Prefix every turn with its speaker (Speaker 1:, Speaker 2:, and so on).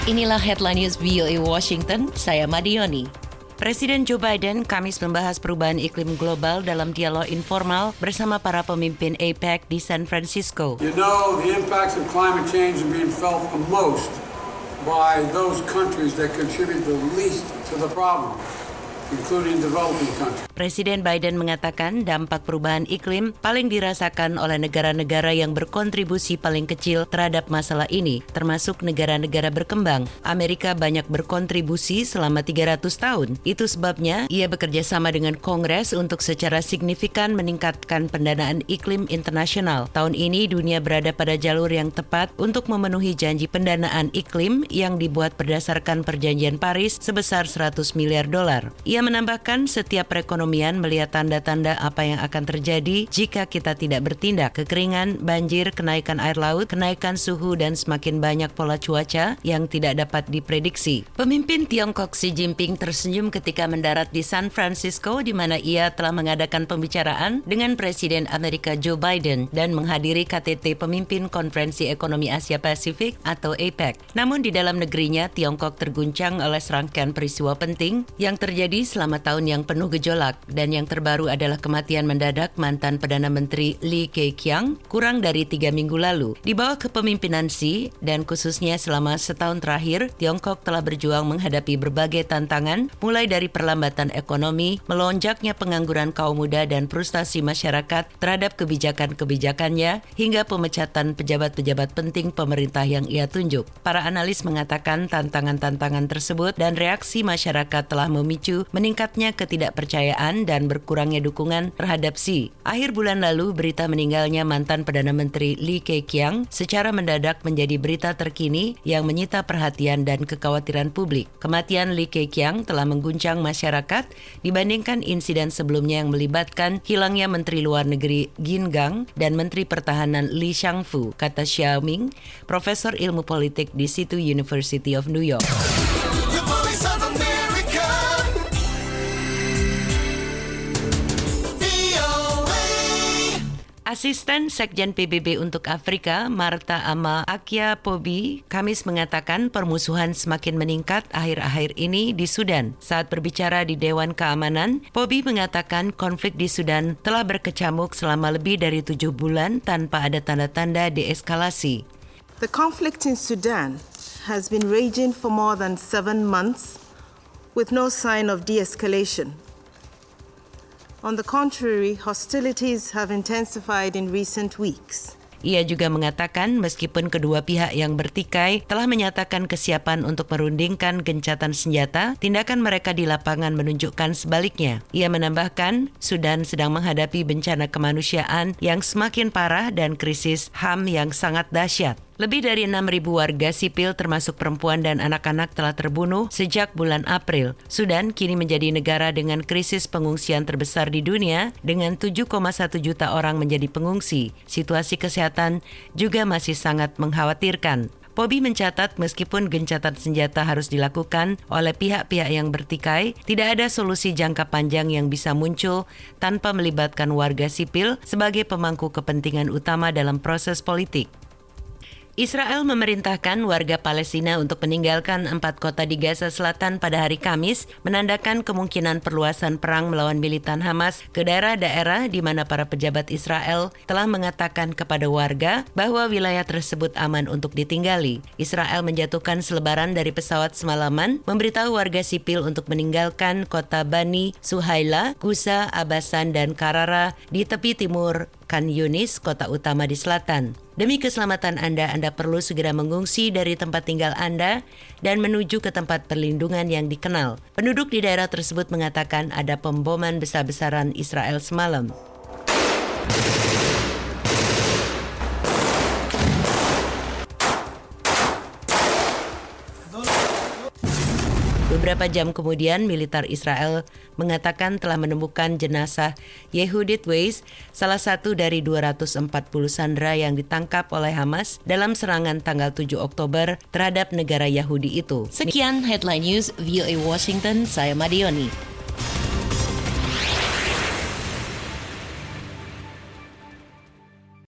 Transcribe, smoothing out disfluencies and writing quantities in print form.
Speaker 1: Inilah Headline News VOA Washington, saya Madioni. Presiden Joe Biden Kamis membahas perubahan iklim global dalam dialog informal bersama para pemimpin APEC di San Francisco.
Speaker 2: You know, the impacts of climate change are being felt the most by those countries that contribute the least to the problem, including developing countries.
Speaker 1: Presiden Biden mengatakan dampak perubahan iklim paling dirasakan oleh negara-negara yang berkontribusi paling kecil terhadap masalah ini, termasuk negara-negara berkembang. Amerika banyak berkontribusi selama 300 tahun. Itu sebabnya ia bekerja sama dengan Kongres untuk secara signifikan meningkatkan pendanaan iklim internasional. Tahun ini dunia berada pada jalur yang tepat untuk memenuhi janji pendanaan iklim yang dibuat berdasarkan perjanjian Paris sebesar $100 miliar. Ia menambahkan setiap perekonomian melihat tanda-tanda apa yang akan terjadi jika kita tidak bertindak. Kekeringan, banjir, kenaikan air laut, kenaikan suhu, dan semakin banyak pola cuaca yang tidak dapat diprediksi. Pemimpin Tiongkok Xi Jinping tersenyum ketika mendarat di San Francisco, di mana ia telah mengadakan pembicaraan dengan Presiden Amerika Joe Biden dan menghadiri KTT Pemimpin Konferensi Ekonomi Asia Pasifik atau APEC. Namun di dalam negerinya, Tiongkok terguncang oleh serangkaian peristiwa penting yang terjadi selama tahun yang penuh gejolak. Dan yang terbaru adalah kematian mendadak mantan Perdana Menteri Lee Keqiang kurang dari 3 minggu lalu. Di bawah kepemimpinan Xi dan khususnya selama setahun terakhir, Tiongkok telah berjuang menghadapi berbagai tantangan, mulai dari perlambatan ekonomi, melonjaknya pengangguran kaum muda dan frustasi masyarakat terhadap kebijakan-kebijakannya, hingga pemecatan pejabat-pejabat penting pemerintah yang ia tunjuk. Para analis mengatakan tantangan-tantangan tersebut dan reaksi masyarakat telah memicu meningkatnya ketidakpercayaan dan berkurangnya dukungan terhadap Xi. Akhir bulan lalu, berita meninggalnya mantan Perdana Menteri Lee Keqiang secara mendadak menjadi berita terkini yang menyita perhatian dan kekhawatiran publik. Kematian Lee Keqiang telah mengguncang masyarakat dibandingkan insiden sebelumnya yang melibatkan hilangnya Menteri Luar Negeri Qin Gang dan Menteri Pertahanan Li Shangfu, kata Xiaoming, profesor ilmu politik di Situ University of New York. Asisten Sekjen PBB untuk Afrika, Martha Ama Akia-Pobi, Kamis mengatakan permusuhan semakin meningkat akhir-akhir ini di Sudan. Saat berbicara di Dewan Keamanan, Pobi mengatakan konflik di Sudan telah berkecamuk selama lebih dari 7 bulan tanpa ada tanda-tanda deeskalasi.
Speaker 3: The conflict in Sudan has been raging for more than 7 months with no sign of de-escalation. On the contrary, hostilities have intensified in recent weeks.
Speaker 1: Ia juga mengatakan meskipun kedua pihak yang bertikai telah menyatakan kesiapan untuk merundingkan gencatan senjata, tindakan mereka di lapangan menunjukkan sebaliknya. Ia menambahkan, Sudan sedang menghadapi bencana kemanusiaan yang semakin parah dan krisis HAM yang sangat dahsyat. Lebih dari 6.000 warga sipil termasuk perempuan dan anak-anak telah terbunuh sejak bulan April. Sudan kini menjadi negara dengan krisis pengungsian terbesar di dunia dengan 7,1 juta orang menjadi pengungsi. Situasi kesehatan juga masih sangat mengkhawatirkan. Pobi mencatat meskipun gencatan senjata harus dilakukan oleh pihak-pihak yang bertikai, tidak ada solusi jangka panjang yang bisa muncul tanpa melibatkan warga sipil sebagai pemangku kepentingan utama dalam proses politik. Israel memerintahkan warga Palestina untuk meninggalkan 4 kota di Gaza Selatan pada hari Kamis, menandakan kemungkinan perluasan perang melawan militan Hamas ke daerah-daerah di mana para pejabat Israel telah mengatakan kepada warga bahwa wilayah tersebut aman untuk ditinggali. Israel menjatuhkan selebaran dari pesawat semalaman, memberitahu warga sipil untuk meninggalkan kota Bani Suhaila, Gusa, Abasan, dan Karara di tepi timur Khan Yunis, kota utama di selatan. Demi keselamatan Anda perlu segera mengungsi dari tempat tinggal Anda dan menuju ke tempat perlindungan yang dikenal. Penduduk di daerah tersebut mengatakan ada pemboman besar-besaran Israel semalam. Beberapa jam kemudian, militer Israel mengatakan telah menemukan jenazah Yehudit Weiss, salah satu dari 240 sandera yang ditangkap oleh Hamas dalam serangan tanggal 7 Oktober terhadap negara Yahudi itu. Sekian Headline News VOA Washington, saya Madioni.